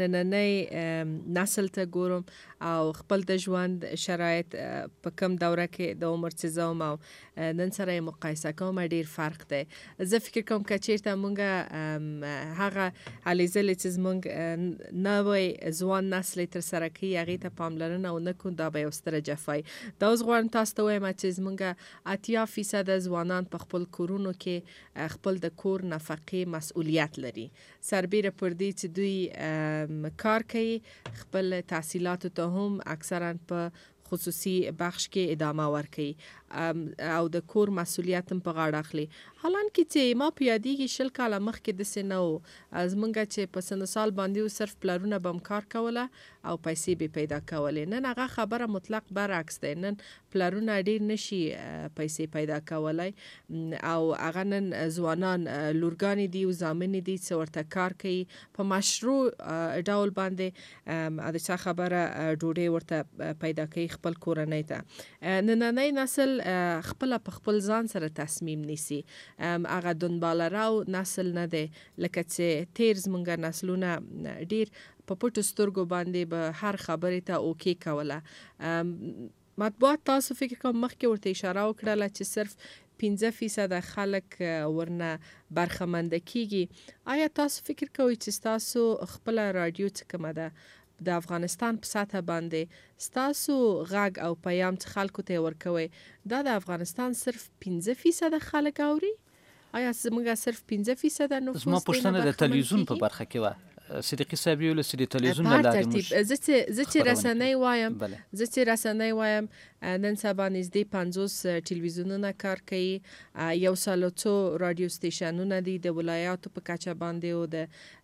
نننی نسل ته ګورم او خپل د ژوند شرایط په کم دوره کې د عمر چې زه وم او نن سره یې مقایسه کوم ډېر فرق دی. زه فکر کوم که چېرته مونږ هغه هلې ځلې چې زمونږ نوی ځوان نسل یې ترسره کوي هغې ته پاملرنه ونه کړو دا به یو ستره جفای. دا اوس غواړم تاسو ته ووایم چې زمونږ اتیا فیصده ځوانان په خپل کورونو کې خپل د کور نفقې مسئولیت لري، سربیره پر دې چې دوی کار کوي، خپل تحصیلاتو ته هم اکثرا په خصوصي بخش کې ادامه ورکوي او د کور مسئولیت هم په غاړه اخلي. حالانکه چې ما په یادېږي شل کاله مخکې داسې نه و. زمونږ چې په سن سال باندې و صرف پلرونه به هم کار کوله او پیسې به پیدا کولې. نن هغه خبره مطلق برعکس دی. نن پلرونه ډېر نشي پیسې پیدا کولی او هغه نن ځوانان لورګانې دي او زامنې دي چې ورته کار کوي په مشروع ډول باندې د چا خبره ډوډۍ ورته پیدا کوي خپل کورنۍ ته. نننی نسل خپله په خپل ځان سره تصمیم نیسي. هغه دنباله راو نسل نه دی لکه چې تیر زمونږ نسلونه ډېر په پټو سترګو باندې به هر خبرې ته اوکې کوله. مطبوعات تاسو فکر کوم مخکې ورته اشاره وکړله چې صرف پنځه فیصده خلک ورنه برخمنده کیږي. آیا تاسو فکر کوئ چې ستاسو خپله رادیو چې کومه ده د افغانستان په سطح باندې ستاسو غږ او پیام چې خلکو ته ورکوي دا د افغانستان صرف پنځه فیصده خلک اوري؟ آیا زموږ صرف پنځه فیصده نفوس زما پوښتنه د تلویزیون په برخه کې وه. صدیقي صاحب یو چې د تلویزیون له لارې موږ زه چې رسنۍ وایم زه چې رسنۍ وایم نن سبا نږدې پنځوس تلویزیونونه کار کوي، یو سل او څو رادیو سټیشنونه دي د ولایاتو په کچه باندې او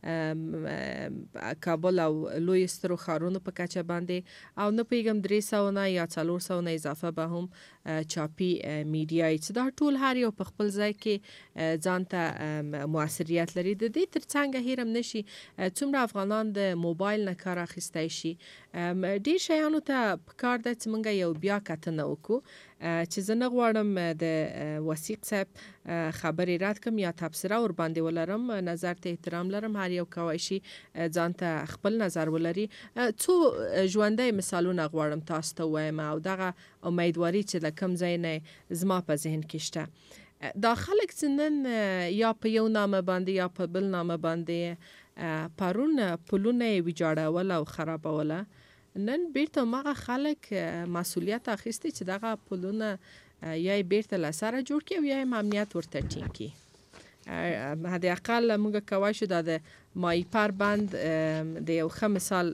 د کابل او لوی سترو ښارونو په کچه باندې او نه پوهېږم درې سوه نه یا څلور سوه نه اضافه به هم چاپي میډیا چې دا ټول هر یو په خپل ځای کې ځان ته موثریت لري. د دې تر څنګه هېر هم نشي څومره افغانان د موبایل نه کار اخیستی شي. ډېر شیانو ته پکار ده چې موږ یو بیا کتنه وکړو چې زه نه غواړم د وثیق صاحب خبرې رد کړم یا تبصره ور باندې ولرم. نظر ته احترام لرم، هر یو کولی شي ځان ته خپل نظر ولري. څو ژوندی مثالونه غواړم تاسو ته ووایم او دغه امیدواري چې له کوم ځای نه زما په ذهن کې شته. دا خلک چې نن یا په یو نامه باندې یا په بل نامه باندې پرون پلونه یې ویجاړول او خرابوله، نن بیرته هماغه خلک مسئولیت اخیستی چې دغه پلونه یا یې بیرته له سره جوړ کړي او یا یې امنیت ورته ټینګ کړي. حداقل موږ کولی شو دا د مایپر بند د یو ښه مثال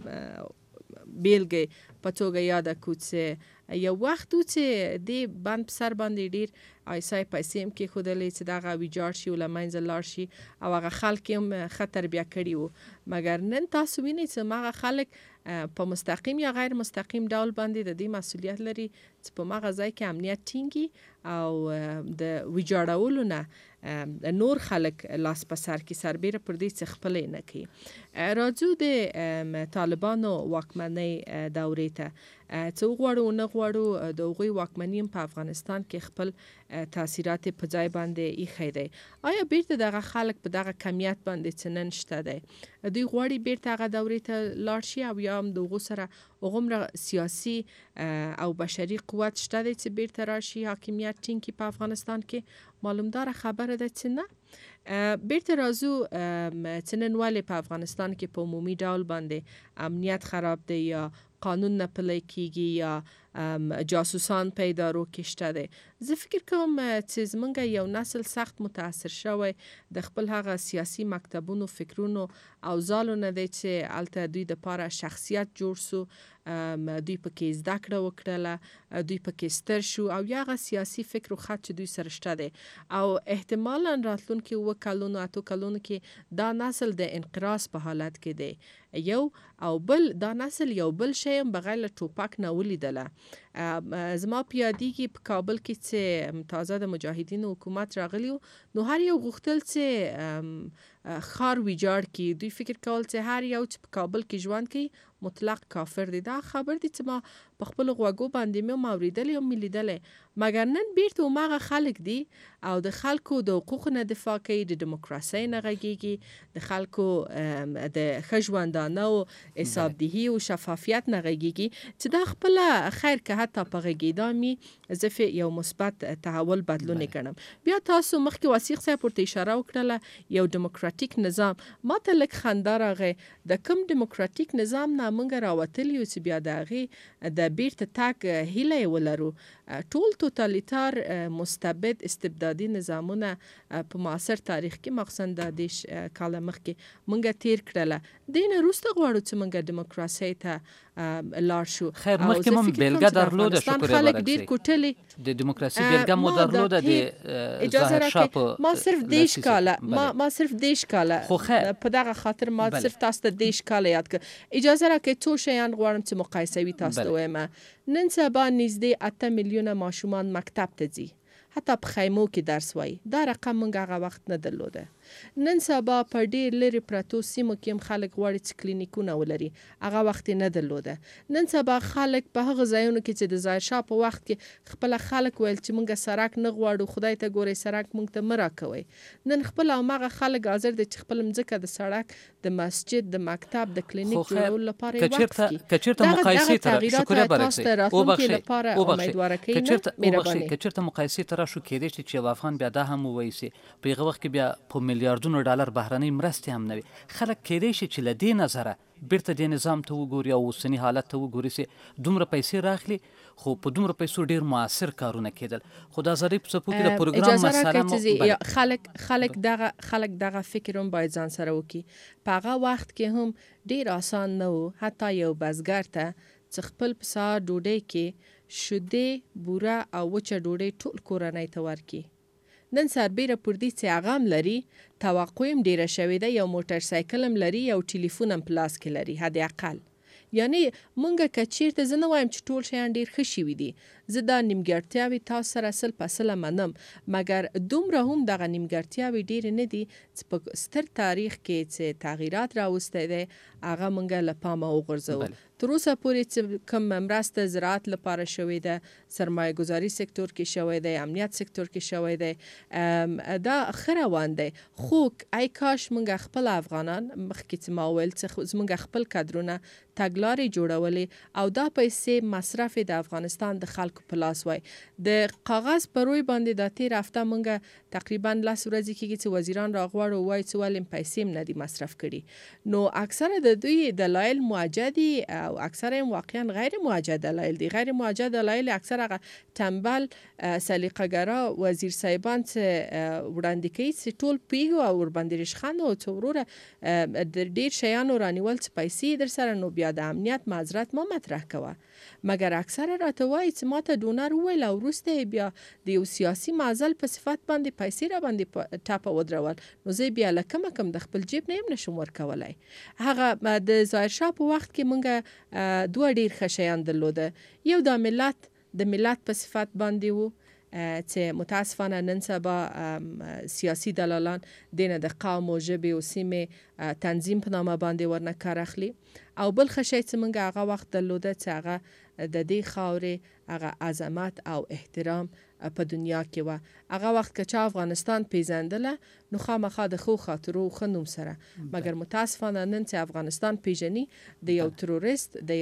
بیلګې په توګه یاده کړو چې یو وخت و چې دې بند په سر باندې ډېر ایسای پیسې هم کېښودلې چې دغه ویجاړ شي او له منځه لاړ شي او هغه خلک هم ښه تربیه کړي وو. مګر نن تاسو وینئ چې هماغه خلک په مستقیم یا غیر مستقیم ډول باندې د دې مسئولیت لري چې په هغه ځای کې امنیت ټینګي او د ویجاړولو نه نور خلک لاس په سر کې سربیره پر دې چې خپله یې نه کوي. راځو د طالبانو واکمنۍ دورې ته څه وغواړو نه غواړو د هغوی واکمني په افغانستان کې خپل تاثیرات په ځای باندې ایښی دی. آیا بیرته دغه خلک په دغه کمیت باندې چې نن شته دی دوی غواړي بیرته هغه دورې ته لاړ شي او یا هم د هغو سره هغومره سیاسي او بشري قوت شته دی چې بیرته راشي حاکمیت ټینګ کړي په افغانستان کې؟ معلومداره خبره ده چې نه. بیرته راځو چې نن ولې په افغانستان کې په عمومي ډول باندې امنیت خراب دی یا قانون نه پلی کیږي یا جاسوسان په ادارو کې شته دی. زه فکر کوم چې زمونږ یو نسل سخت متاثر شوی د خپل هغه سیاسي مکتبونو فکرونو او ځالو نه دی چې هلته دوی دپاره شخصیت جوړ سو، دوی پکې زده کړه وکړله، دوی پکې ستر شو او یا هغه سیاسي فکر و خط چې دوی سره شته دی او احتمالا راتلونکي اووه کلونو اتو کلونو کې دا نسل د انقراض په حالت کې دی. یو او بل دا نسل یو بل شی هم بغیر له ټوپک نه ولیدله. زما په یادېږي په کابل کې چې تازه د مجاهدینو حکومت راغلی نو هر یو غوښتل چې ښار ویجاړ کړي. دوی فکر کول چې هر یو چې په کابل کې ژوند کوي مطلق کافر دی. دا خبر دی چې ما په خپل غوږو باندې مې اوریدلی او مې لیدلی، مګر نن بیرته هماغه خلک دي او د خلکو د حقوقو نه دفاع کوي، د دیموکراسۍ نه غږیږي، د خلکو د ښه ژوندانه او حسابدهي او شفافیت نه غږیږي، چې دا خپله خیر که حتی په غږېدا مې زه یو مثبت تحول بدلون ګڼم. بیا تاسو مخکې وثیق صاحب ورته اشاره وکړله یو دیموکراتیک نظام، ما ته لږ خندا راغی. د کوم دیموکراتیک نظام نه موږ راوتلي یو چې بیا د هغې د بیرته تګ هیله یې ولرو؟ ټول توتالیتار مستبد استبدادي نظامونه په معاصر تاریخ کې مخصوصا د دېرش کاله مخکې موږ تیر کړله. دې نه وروسته غواړو چې موږ دیموکراسۍ ته لاړ شو. خیر مخکې مو بیلګه درلوده، شکر خلک ډېر کوټلي د دیموکراسي بیلګه مو درلوده د ظاهر شاه په ما صرف دېرش کاله ما ما صرف دېرش کاله په دغه خاطر ما صرف تاسو ته دېرش کاله یاد کړ. اجازه راکړئ څو شیان غواړم چې مقایسوي تاسو ته ووایم. نن سبا نږدې اته میلیونه ماشومان مکتب ته ځي، حتی په خیمو کې درس وایي. دا رقم موږ هغه وخت نه درلوده. نن سبا په ډېر لرې پرتو سیمو کې هم خلک غواړي چې کلینیکونه ولري، هغه وخت یې نه درلوده. نن سبا خلک په هغه ځایونو کې چې د ظاهر شاه په وخت کې خپله خلک ویل چې موږ سړک نه غواړو، خدای ته ګورئ سړک موږ ته مه راکوئ. نن خپله هماغه خلک حاضر دي چې خپل مځکه د سړک، د مسجد، د مکتب، د کلینیک جوړولو لپاره یې وقف کړي. که چېرته مقایسې ته شکریه برکړئ، راتلونکي لپاره امیدواره کوي. وبخښئ که چېرته مقایسې ته راشو، کېدای شي چې یو افغان بیا دا هم ووایي چې په هغه وخت کې بیا په میلیاردونو ډالر بهرنۍ مرستې هم نه وي. خلک کېدای شي چې له دې نظره بیرته دې نظام ته وګوري او اوسني حالت ته وګوري چې دومره پیسې راخلي، خو په دومره پیسو ډېر موثر کارونه کېدل. خو دا ظریف څپو کې د پروګرام مسله خلک خلک دغه خلک دغه فکر هم باید ځان سره وکړي. په هغه وخت کې هم ډېر آسان نه و حتی یو بزګر ته چې خپل په سهار ډوډۍ کې شیدې، بوره او وچه ډوډۍ ټول کورنۍ ته ورکړي. نن سربیره پر دې چې هغه هم لري، توقع هم ډیره شوې ده، یو موټر سایکل هم لري، یو ټلیفون هم په لاس کې لري حد اقل. یعنی مونږ که چیرته زه نه وایم چې ټول شیان ډیر ښه شوي دي، زه دا نیمګړتیاوې تاسو سره سل په سله منم، مګر دومره هم دغه نیمګړتیاوې ډیرې نه دي چې په ستر تاریخ کې چې تغییرات راوستی دی هغه مونږ له پامه وغورځوو. تر اوسه پورې چې کوم مرسته زراعت لپاره شوې ده، سرمایه گذاري سکتور کې شوی دی، امنیت سکتور کې شوی دی، دا ښه روان دی. خو ای کاش مونږ خپل افغانان مخکې چې ما وویل چې زمونږ خپل کادرونه تګلارې جوړولې او دا پیسې مصرف د افغانستان د خلکو په لاس وای. د کاغذ په روی باندې دا تیر هفته مونږ تقریبا لس ورځې کېږي چې وزیران راغواړو وایي چې ولې پیسې هم نه دي مصرف کړي. نو اکثره د دوی دلایل موجه دي او اکثره هم واقعا غیر موجه دلایل دي. غیر موجه دلایل اکثر هغه تنبل سلیقه‌ګرا وزیر صاحبان چې وړاندې کوي چې ټول پیږو او ورباندې رشخند او چې وروره د ډېر شیانو رانیول چې پیسې در سره، نو بیا د امنیت معذرت ما مطرح کوه. مګر اکثره راته وایي چې ما ته ډونر وویل او وروسته بیا د یو سیاسي معضل په صفت باندې پیسې را باندې ټاپه ودرول، نو زه بیا له کومه کوم د خپل جیب نه هم نشم ورکولی. هغه د ظاهر شاه په وخت کې مونږ دوه ډېر ښه شیان درلوده. یو دا ملت د ملت په صفت باندې وو چې متاسفانه نن سبا سیاسي دلالان دینه د قوم او ژبې او سیمې تنظیم په نامه باندې ورنه کار اخلي. او بل ښه شی چې موږ هغه وخت درلوده چې هغه د دې خاورې هغه عظمت او احترام په دنیا کې وه. هغه وخت که چا افغانستان پیژندله نو خامخا د ښو خاطرو ښه نوم سره، مګر متاسفانه نن چې افغانستان پیژني د یو تروریست، د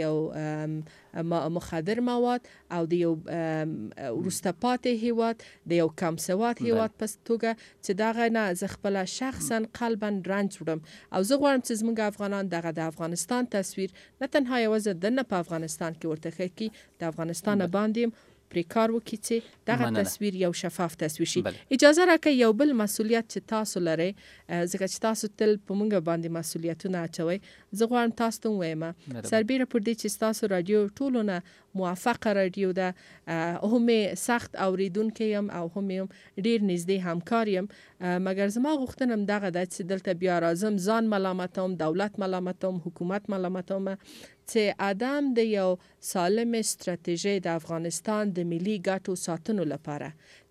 یو مخدر مواد او د یو وروسته پاتې هیواد، د یو کم سواد هیواد په توګه چې دغه نه زه خپله شخصا قلبا رنج وړم. او زه غواړم چې زموږ افغانان دغه د افغانستان تصویر نه تنها یوازې دننه په افغانستان کې ورته ښه کړي، د افغانستان باندې پرې کار وکړي چې دغه تصویر یو شفاف تصویر شي. اجازه راکړئ یو بل مسؤلیت چې تاسو لرئ، ځکه چې تاسو تل په موږ باندې مسؤلیتونه اچوئ، زه غواړم تاسو ته ووایم سربیره پر دې چې ستاسو راډیو ټولو نه موفقه راډیو ده، هم سخت اوریدونکی یم او هم یم ډیر نږدې همکار یم، مګر زما غوښتنه هم دغه ده چې دلته بیا راځم ځان ملامتوم، دولت ملامتوم، حکومت ملامتوم، چې ادم د یو سالم استراتیژي د افغانستان د ملي ګټو ساتنو لپاره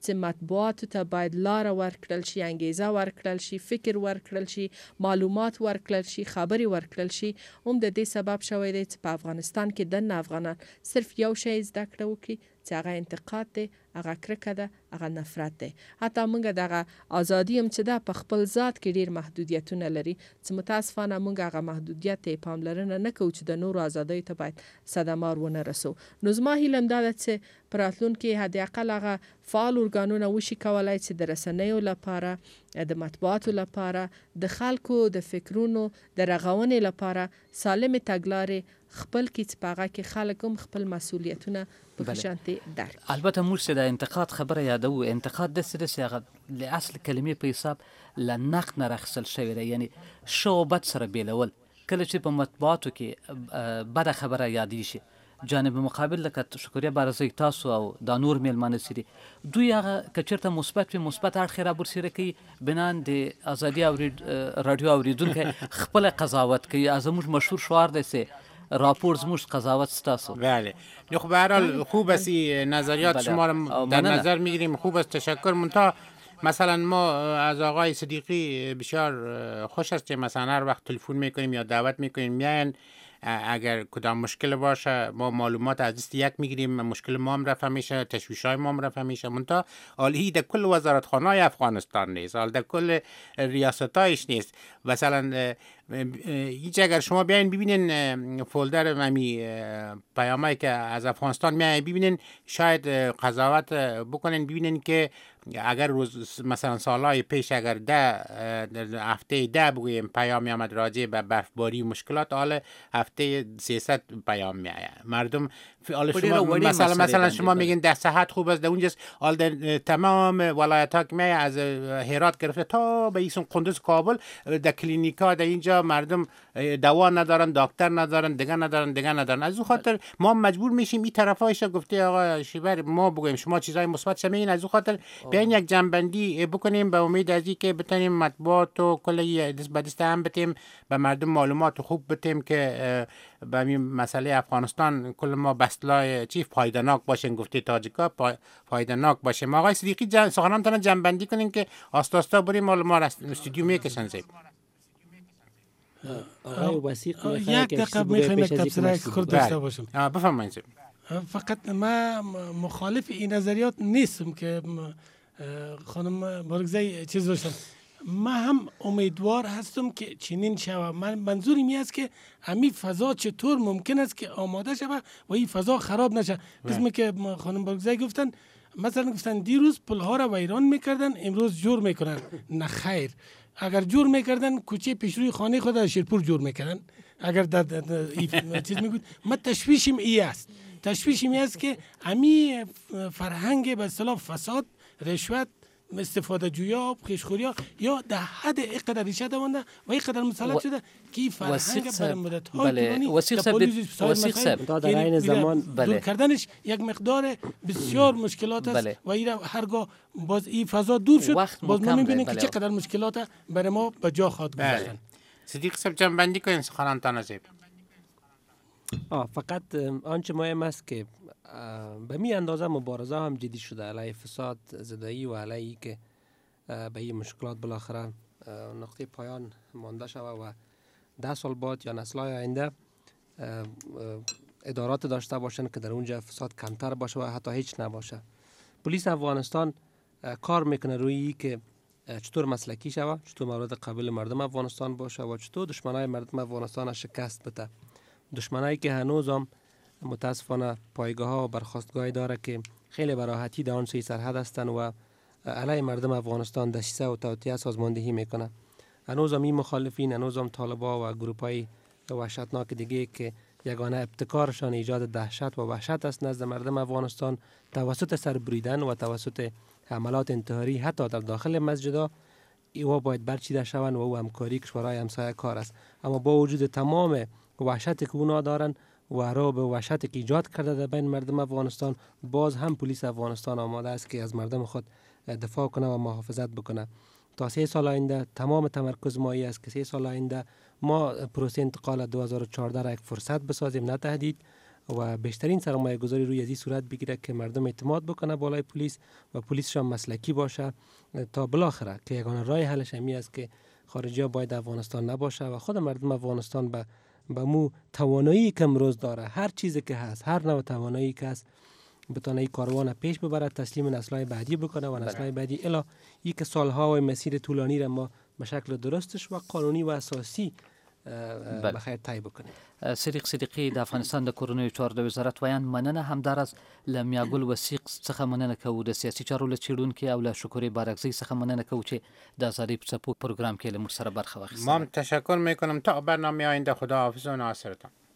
چې مطبوعاتو ته باید لاره ورکړل شي، انګیزه ورکړل شي، فکر ورکړل شي، معلومات ورکړل شي، خبرې ورکړل شي. هم د دې سبب شوی دی چې په افغانستان کې دننه افغانان صرف یو شی زده کړه وکړي چې هغه انتقاد دی، هغه کرکه ده، هغه نفرت دی. حتی موږ دغه ازادي هم چې ده په خپل ذات کې ډیر محدودیتونه لري چې متاسفانه موږ هغه محدودیت ته پاملرنه نه کوو چې د نورو ازادیو ته باید صدمار ونه رسو. نو زما هیله همدا ده چې په راتلونکي حداقل هغه فعال ارګانونه وشي کولی چې د رسنیو لپاره، د مطبوعاتو لپاره، د خلکو د فکرونو د رغونې لپاره سالمې تګلارې خپل کې چې په هغه کې خلک هم خپل مسؤلیتونه په ښه شانتې درک. البته موږ چې د انتقاد خبره یادوو، انتقاد داسې ده چې هغه له اصل کلمې په حساب له نقد نه راخیستل شوی دی، یعنی ښه او بد سره بیلول. کله چې په مطبوعاتو کې بده خبره یادې شي، جانب مقابل لکه شکریه بارزی تاسو او دا نور میلمانه سری دوی هغه که چېرته مثبت وي مثبت اړخ یې رابرسېره کوي، بنان د ازادي راډیو اورېدونکی خپله قضاوت کوي. زموږ مشهور شعار دی چې راپور زموږ قضاوت ستاسو. بله. خب به هر حال خوب است نظریات شما رو در نظر میگیریم، خوب است، تشکر. منتها مثلا ما از آقای صدیقی بسیار خوش است که مثلا هر وقت تلفن میکنیم یا دعوت میکنیم میاین، اگر کدام مشکل باشه ما معلومات از دست یک میگیریم، مشکل ما هم رفع میشه، تشویشای ما هم رفع میشه. منتها حالی در کل وزارتخانه‌های افغانستان نیست، حال در کل ریاستایش نیست. مثلا هیچ اگر شما بیاین ببینین فولدر ممی پیامایی که از افغانستان میایین ببینین، شاید قضاوت بکنین ببینین که اگر روز مثلا سالهای پیش اگر ده هفته ده بگوییم پیام آمد راجع به برفباری و مشکلات، حالا هفته سیصد پیام میآید. مردم حالا شما مثلا مثلا شما میگین در صحت خوب است، در اونجاست حال در تمام ولایت ها که میآید از هرات گرفته تا به ایسون قندوز کابل در کلینیکا در اینجا مردم دوا ندارن، دکتر ندارن، دیگه ندارن دیگه ندارن. از اون خاطر ما مجبور میشیم این طرفایش گفته آقا شیبر ما بگویم شما چیزای مثبت شمین. از اون خاطر بیاین یک جنبندی بکنیم به امید از اینکه بتونیم مطبوعات و کلی دست به دست هم بتیم به مردم معلومات خوب بتیم که به این مسئله افغانستان کل ما بسلای چی فایده‌ناک باشه. گفته تاجیکا فایده‌ناک باشه. ما آقای صدیقی جن... سخنانتون جنبندی کنین که آستا آستا بریم مال ما استودیو میکشن زیب. آقای وثیق یک دقیقه میخوایم یک تبصره خود داشته باشم. بفرمایید. فقط ما مخالف این نظریات نیستم که خانم بارگزی چیز باشم. ما هم امیدوار هستم که چنین شود. من منظوری می است که همین فضا چطور ممکن است که آماده شود و این فضا خراب نشه. قسمی که خانم بارگزی گفتن، مثلا گفتن دیروز پلها را ویران میکردن، امروز جور میکنن. نه خیر، اگر جور میکردن کوچه پیشروی خانه خود شیرپور جور میکردن. اگر در چیز میگوید ما تشویشیم ای است، تشویشیم ای است که همین فرهنگ به اصطلاح فساد، رشوت، استفاده جویا، خیشخوریا یا در حد اینقدر ریشه دوانده و اینقدر مسلط شده که این فرهنگ بر مدت های طولانی وثیق صاحب در این زمان دور کردنش یک مقدار بسیار مشکلات است و این هرگاه باز این فضا دور شد باز ما میبینیم که چقدر مشکلات برای ما به جا خواهد گذاشتن. صدیق صاحب جنبندی کنین سخنانتان زیب. آه فقط آنچه مهم است که به می اندازه مبارزه هم جدی شده علیه فساد زدایی و علیه که به این مشکلات بالاخره نقطه پایان مانده شود و ده سال بعد یا نسل‌های آینده ادارات داشته باشند که در اونجا فساد کمتر باشه و حتی هیچ نباشه. پلیس افغانستان کار میکنه روی که چطور مسلکی شود، چطور مورد قبول مردم افغانستان باشه و چطور دشمنای مردم افغانستان شکست بده. دشمنایی که هنوز هم متاسفانه پایگاه ها و برخاستگاهی داره که خیلی براحتی در آن سوی سرحد هستند و علیه مردم افغانستان دسیسه و توطئه سازماندهی میکنه. هنوز هم این مخالفین، هنوز هم طالبا و گروپ های وحشتناک دیگه که یگانه ابتکارشان ایجاد دهشت و وحشت است نزد مردم افغانستان توسط سربریدن و توسط حملات انتحاری حتی در داخل مسجدها، ایوا باید برچیده شوند و او همکاری کشورهای همسایه کار است. اما با وجود تمام وحشتی که اونا دارن و رعب و وحشتی که ایجاد کرده در بین مردم افغانستان، باز هم پلیس افغانستان آماده است که از مردم خود دفاع کنه و محافظت بکنه. تا سه سال آینده تمام تمرکز ما است که سه سال آینده ما پروسه انتقال دو هزار و چهارده را یک فرصت بسازیم، نه تهدید، و بیشترین سرمایه گذاری روی ازی صورت بگیره که مردم اعتماد بکنه بالای پلیس و پلیسش هم مسلکی باشه تا بالاخره که یگانه راه حلش همی است که خارجی ها باید افغانستان نباشه و خود مردم افغانستان به به مو توانایی که امروز داره، هر چیزی که هست، هر نوع توانایی که هست، بتونه این کاروان پیش ببره، تسلیم نسل‌های بعدی بکنه و نسل‌های بعدی الا ای که سالها و مسیر طولانی را ما به شکل درستش و قانونی و اساسی به خیر طی بکنیم. صدیق صدیقی د افغانستان د کورنیو چارو د وزارت ویان مننه همدارس له میاګل وثیق څخه مننه کوو د سیاسي چارو له چیرونکو او له شکرې بارکزی څخه مننه کوو چې د آزادی په څپو پروګرام کې له موږ سره برخه واخیسته. ما تشکر میکنم تا برنامه آینده. خدا حافظ و ناصرتان.